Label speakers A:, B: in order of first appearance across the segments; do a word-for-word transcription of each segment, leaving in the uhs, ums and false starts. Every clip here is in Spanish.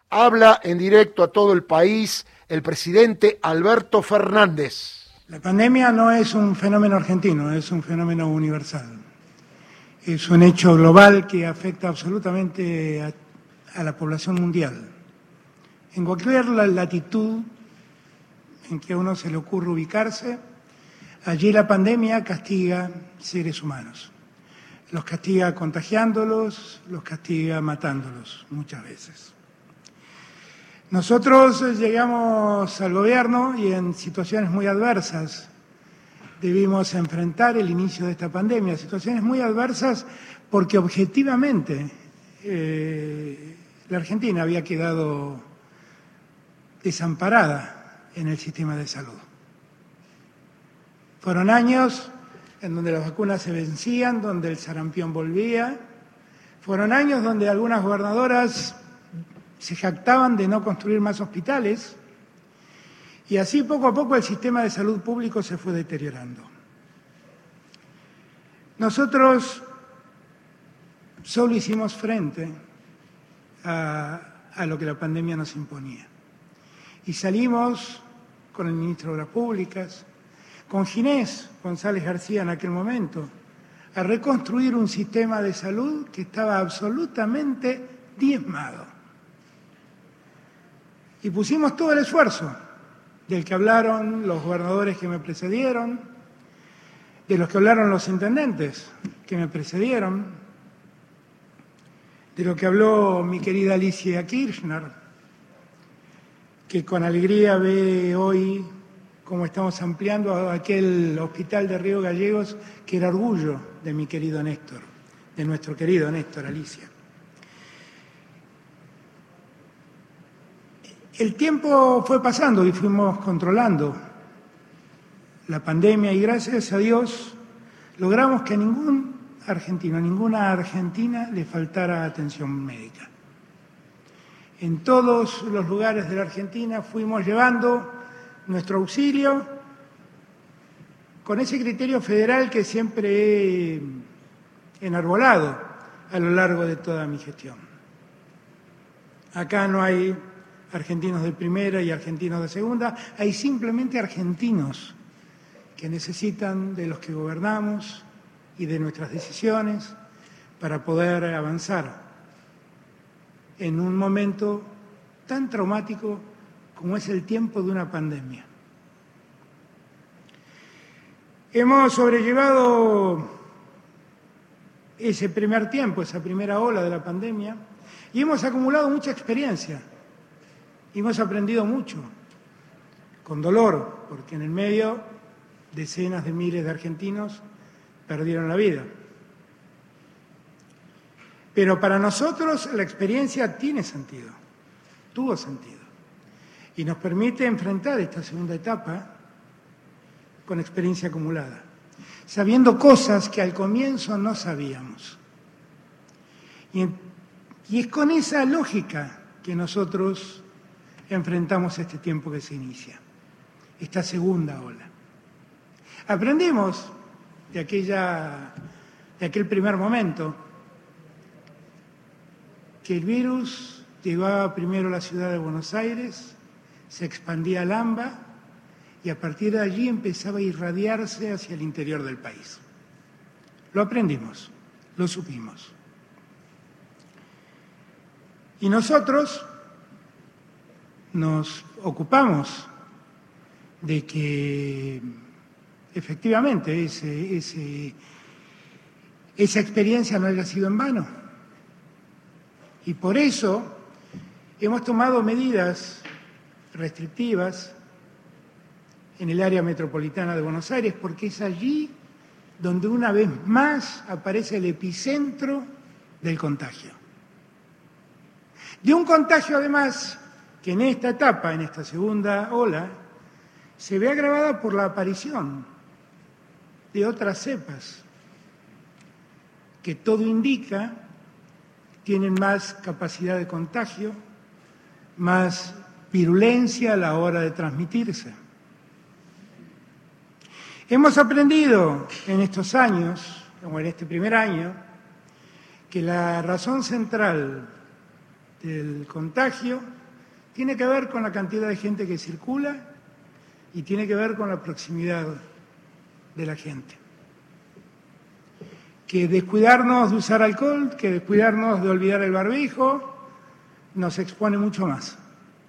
A: Habla en directo a todo el país el presidente Alberto Fernández.
B: La pandemia no es un fenómeno argentino, es un fenómeno universal. Es un hecho global que afecta absolutamente a, a la población mundial. En cualquier latitud en que a uno se le ocurre ubicarse, allí la pandemia castiga seres humanos. Los castiga contagiándolos, los castiga matándolos muchas veces. Nosotros llegamos al gobierno y en situaciones muy adversas debimos enfrentar el inicio de esta pandemia, situaciones muy adversas porque objetivamente eh, la Argentina había quedado desamparada en el sistema de salud. Fueron años en donde las vacunas se vencían, donde el sarampión volvía, fueron años donde algunas gobernadoras se jactaban de no construir más hospitales y así poco a poco el sistema de salud público se fue deteriorando. Nosotros solo hicimos frente a, a lo que la pandemia nos imponía y salimos con el ministro de Obras Públicas, con Ginés González García en aquel momento, a reconstruir un sistema de salud que estaba absolutamente diezmado. Y pusimos todo el esfuerzo del que hablaron los gobernadores que me precedieron, de los que hablaron los intendentes que me precedieron, de lo que habló mi querida Alicia Kirchner, que con alegría ve hoy cómo estamos ampliando aquel hospital de Río Gallegos que era orgullo de mi querido Néstor, de nuestro querido Néstor, Alicia. El tiempo fue pasando y fuimos controlando la pandemia y gracias a Dios logramos que a ningún argentino, a ninguna argentina le faltara atención médica. En todos los lugares de la Argentina fuimos llevando nuestro auxilio con ese criterio federal que siempre he enarbolado a lo largo de toda mi gestión. Acá no hay argentinos de primera y argentinos de segunda, hay simplemente argentinos que necesitan de los que gobernamos y de nuestras decisiones para poder avanzar en un momento tan traumático como es el tiempo de una pandemia. Hemos sobrellevado ese primer tiempo, esa primera ola de la pandemia, y hemos acumulado mucha experiencia. Y hemos aprendido mucho, con dolor, porque en el medio decenas de miles de argentinos perdieron la vida. Pero para nosotros la experiencia tiene sentido, tuvo sentido, y nos permite enfrentar esta segunda etapa con experiencia acumulada, sabiendo cosas que al comienzo no sabíamos. Y, y es con esa lógica que nosotros enfrentamos este tiempo que se inicia, esta segunda ola. Aprendimos de, aquella, de aquel primer momento que el virus llegaba primero a la ciudad de Buenos Aires, se expandía al AMBA y a partir de allí empezaba a irradiarse hacia el interior del país. Lo aprendimos, lo supimos. Y nosotros nos ocupamos de que efectivamente ese, ese, esa experiencia no haya sido en vano. Y por eso hemos tomado medidas restrictivas en el área metropolitana de Buenos Aires, porque es allí donde una vez más aparece el epicentro del contagio. De un contagio además que en esta etapa, en esta segunda ola, se ve agravada por la aparición de otras cepas que todo indica tienen más capacidad de contagio, más virulencia a la hora de transmitirse. Hemos aprendido en estos años, como en este primer año, que la razón central del contagio Tiene que ver con la cantidad de gente que circula y tiene que ver con la proximidad de la gente. Que descuidarnos de usar alcohol, que descuidarnos de olvidar el barbijo, nos expone mucho más.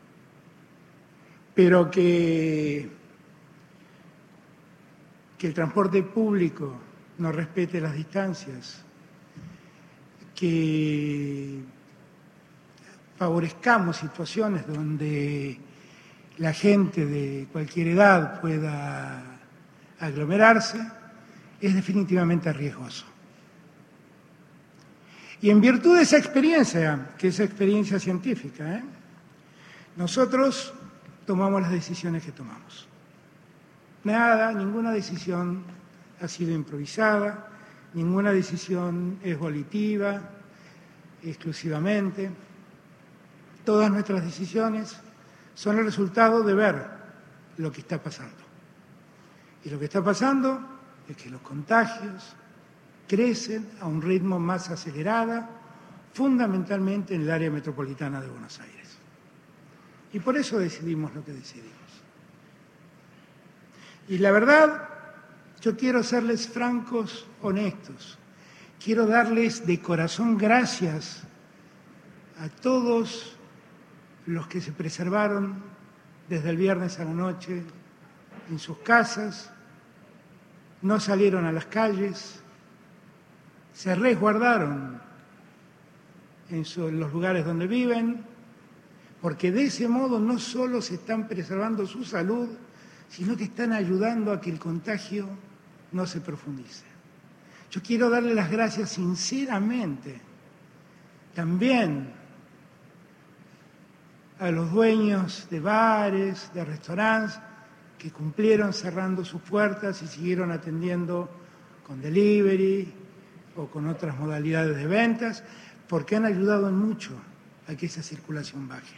B: Pero que, que el transporte público no respete las distancias, que favorezcamos situaciones donde la gente de cualquier edad pueda aglomerarse, es definitivamente riesgoso. Y en virtud de esa experiencia, que es experiencia científica, ¿eh? nosotros tomamos las decisiones que tomamos. Nada, ninguna decisión ha sido improvisada, ninguna decisión es volitiva, exclusivamente. Todas nuestras decisiones son el resultado de ver lo que está pasando. Y lo que está pasando es que los contagios crecen a un ritmo más acelerado, fundamentalmente en el área metropolitana de Buenos Aires. Y por eso decidimos lo que decidimos. Y la verdad, yo quiero serles francos, honestos. Quiero darles de corazón gracias a todos los que se preservaron desde el viernes a la noche en sus casas, no salieron a las calles, se resguardaron en los lugares donde viven, porque de ese modo no solo se están preservando su salud, sino que están ayudando a que el contagio no se profundice. Yo quiero darle las gracias sinceramente también a los dueños de bares, de restaurantes, que cumplieron cerrando sus puertas y siguieron atendiendo con delivery o con otras modalidades de ventas, porque han ayudado en mucho a que esa circulación baje.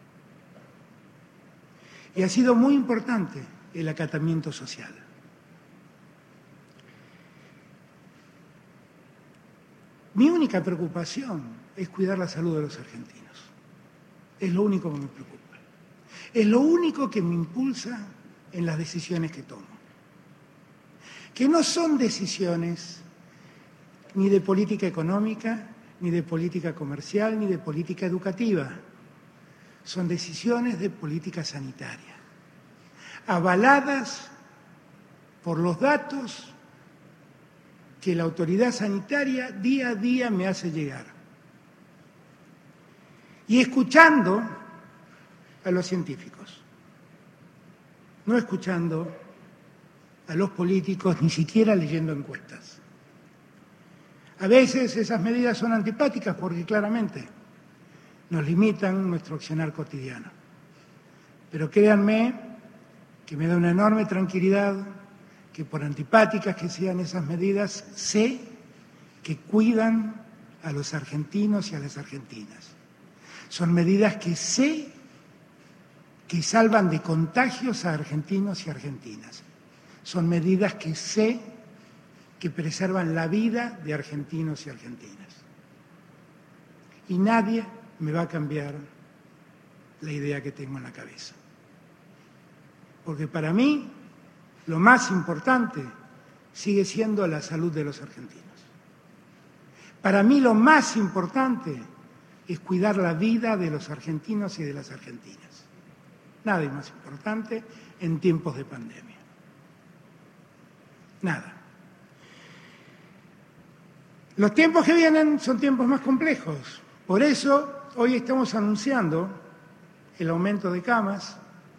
B: Y ha sido muy importante el acatamiento social. Mi única preocupación es cuidar la salud de los argentinos. Es lo único que me preocupa. Es lo único que me impulsa en las decisiones que tomo. Que no son decisiones ni de política económica, ni de política comercial, ni de política educativa. Son decisiones de política sanitaria, avaladas por los datos que la autoridad sanitaria día a día me hace llegar. Y escuchando a los científicos, no escuchando a los políticos, ni siquiera leyendo encuestas. A veces esas medidas son antipáticas porque claramente nos limitan nuestro accionar cotidiano. Pero créanme que me da una enorme tranquilidad que por antipáticas que sean esas medidas, sé que cuidan a los argentinos y a las argentinas. Son medidas que sé que salvan de contagios a argentinos y argentinas. Son medidas que sé que preservan la vida de argentinos y argentinas. Y nadie me va a cambiar la idea que tengo en la cabeza. Porque para mí lo más importante sigue siendo la salud de los argentinos. Para mí lo más importante es cuidar la vida de los argentinos y de las argentinas. Nada es más importante en tiempos de pandemia. Nada. Los tiempos que vienen son tiempos más complejos. Por eso hoy estamos anunciando el aumento de camas,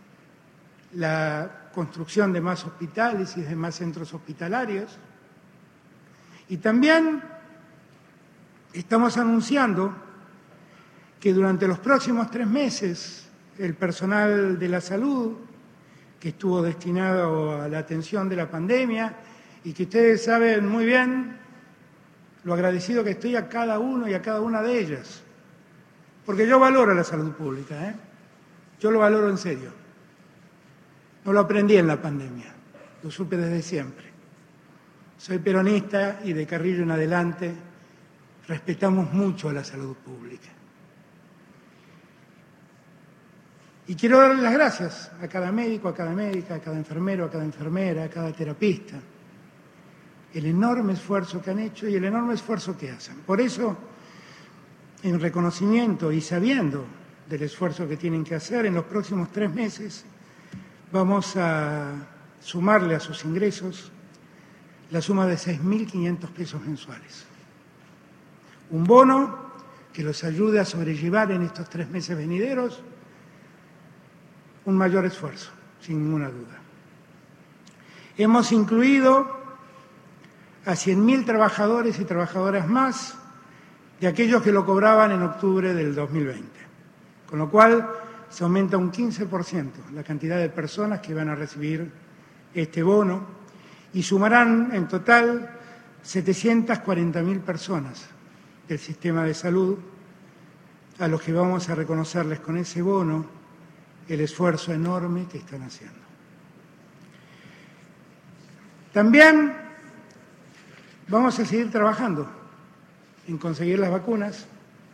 B: la construcción de más hospitales y de más centros hospitalarios. Y también estamos anunciando que durante los próximos tres meses el personal de la salud que estuvo destinado a la atención de la pandemia y que ustedes saben muy bien lo agradecido que estoy a cada uno y a cada una de ellas, porque yo valoro la salud pública, ¿eh? Yo lo valoro en serio. No lo aprendí en la pandemia, lo supe desde siempre. Soy peronista y de Carrillo en adelante respetamos mucho a la salud pública. Y quiero darle las gracias a cada médico, a cada médica, a cada enfermero, a cada enfermera, a cada terapista, el enorme esfuerzo que han hecho y el enorme esfuerzo que hacen. Por eso, en reconocimiento y sabiendo del esfuerzo que tienen que hacer, en los próximos tres meses vamos a sumarle a sus ingresos la suma de seis mil quinientos pesos mensuales. Un bono que los ayude a sobrellevar en estos tres meses venideros un mayor esfuerzo, sin ninguna duda. Hemos incluido a cien mil trabajadores y trabajadoras más de aquellos que lo cobraban en octubre del dos mil veinte, con lo cual se aumenta un quince por ciento la cantidad de personas que van a recibir este bono y sumarán en total setecientas cuarenta mil personas del sistema de salud a los que vamos a reconocerles con ese bono el esfuerzo enorme que están haciendo. También vamos a seguir trabajando en conseguir las vacunas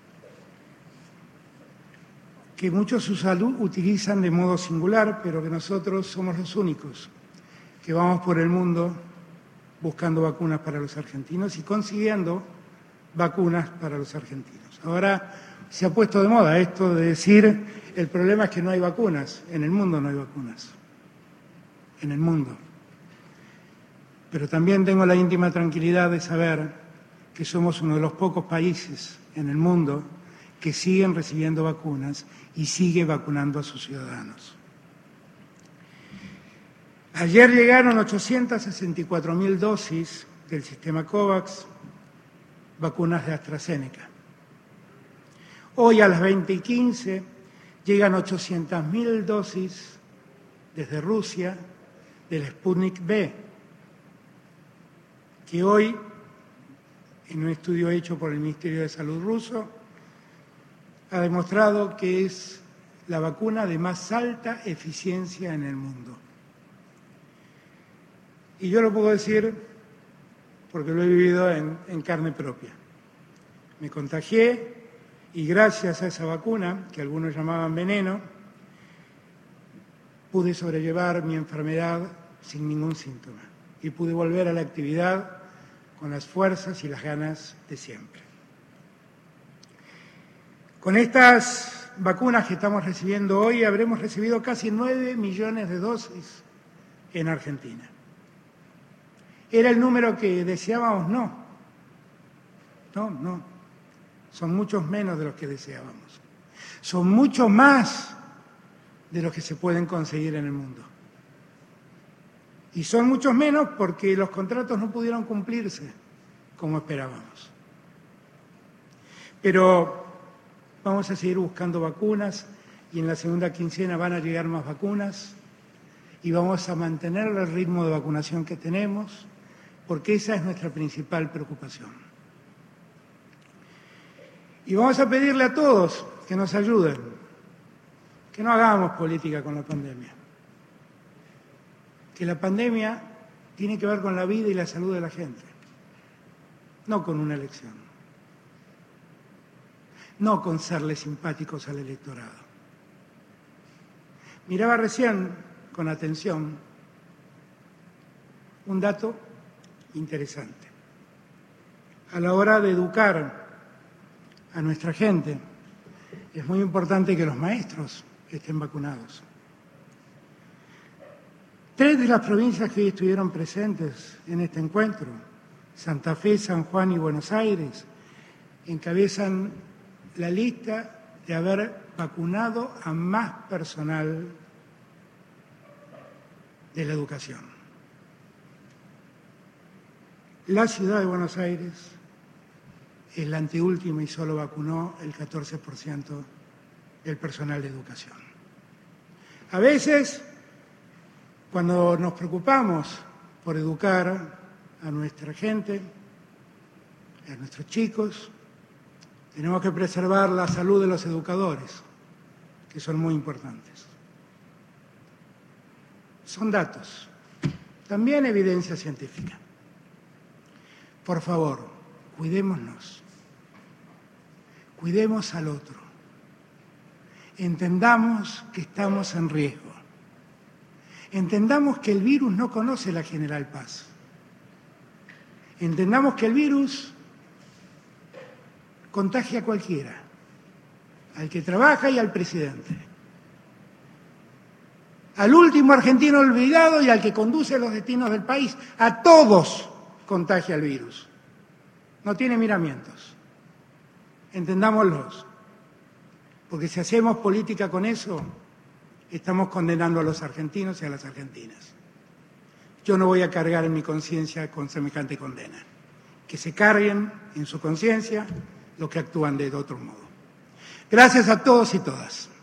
B: que muchos su salud utilizan de modo singular, pero que nosotros somos los únicos que vamos por el mundo buscando vacunas para los argentinos y consiguiendo vacunas para los argentinos. Ahora se ha puesto de moda esto de decir el problema es que no hay vacunas. En el mundo no hay vacunas. En el mundo. Pero también tengo la íntima tranquilidad de saber que somos uno de los pocos países en el mundo que siguen recibiendo vacunas y sigue vacunando a sus ciudadanos. Ayer llegaron ochocientas sesenta y cuatro mil dosis del sistema COVAX, vacunas de AstraZeneca. Hoy a las veinte y quince llegan ochocientas mil dosis desde Rusia del Sputnik V, que hoy, en un estudio hecho por el Ministerio de Salud ruso, ha demostrado que es la vacuna de más alta eficiencia en el mundo. Y yo lo puedo decir porque lo he vivido en, en carne propia. Me contagié y gracias a esa vacuna, que algunos llamaban veneno, pude sobrellevar mi enfermedad sin ningún síntoma y pude volver a la actividad con las fuerzas y las ganas de siempre. Con estas vacunas que estamos recibiendo hoy, habremos recibido casi nueve millones de dosis en Argentina. ¿Era el número que deseábamos? No. No, no. Son muchos menos de los que deseábamos. Son mucho más de los que se pueden conseguir en el mundo. Y son muchos menos porque los contratos no pudieron cumplirse como esperábamos. Pero vamos a seguir buscando vacunas y en la segunda quincena van a llegar más vacunas y vamos a mantener el ritmo de vacunación que tenemos porque esa es nuestra principal preocupación. Y vamos a pedirle a todos que nos ayuden, que no hagamos política con la pandemia, que la pandemia tiene que ver con la vida y la salud de la gente, no con una elección, no con serle simpáticos al electorado. Miraba recién con atención un dato interesante. A la hora de educar a nuestra gente, es muy importante que los maestros estén vacunados. Tres de las provincias que hoy estuvieron presentes en este encuentro, Santa Fe, San Juan y Buenos Aires, encabezan la lista de haber vacunado a más personal de la educación. La ciudad de Buenos Aires es la anteúltima y solo vacunó el catorce por ciento del personal de educación. A veces, cuando nos preocupamos por educar a nuestra gente, a nuestros chicos, tenemos que preservar la salud de los educadores, que son muy importantes. Son datos, también evidencia científica. Por favor, cuidémonos, cuidemos al otro. entendamos que estamos en riesgo. Entendamos que el virus no conoce la General Paz. Entendamos que el virus contagia a cualquiera, al que trabaja y al presidente, al último argentino olvidado y al que conduce los destinos del país. A todos contagia el virus. No tiene miramientos. Entendámoslos. Porque si hacemos política con eso, estamos condenando a los argentinos y a las argentinas. Yo no voy a cargar en mi conciencia con semejante condena. Que se carguen en su conciencia los que actúan de otro modo. Gracias a todos y todas.